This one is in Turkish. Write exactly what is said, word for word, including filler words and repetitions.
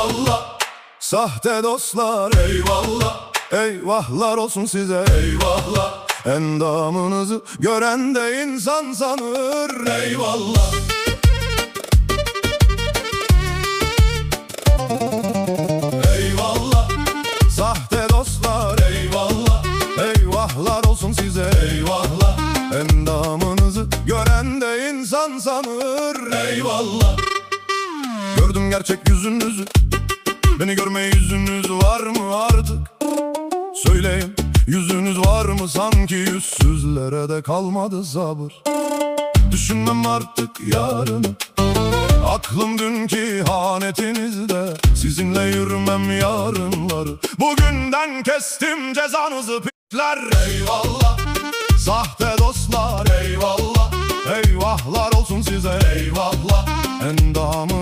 eyvallah. Sahte dostlar Eyvallah, eyvahlar olsun size. eyvallah, Endamınızı gören de insan sanır. eyvallah. Eyvallah, Sahte dostlar eyvallah, eyvahlar olsun size. eyvallah, Endamınızı gören de insan sanır. eyvallah. Gördüm gerçek yüzünüzü, beni görmeye yüzünüz var mı artık? Söyleyin, yüzünüz var mı? Sanki yüzsüzlere de kalmadı sabır. Düşünmem artık yarını, aklım dünkü ihanetinizde. Sizinle yürümem yarınları, bugünden kestim cezanızı pisler. Eyvallah, Sahte dostlar eyvallah, eyvahlar olsun size. eyvallah, Endamı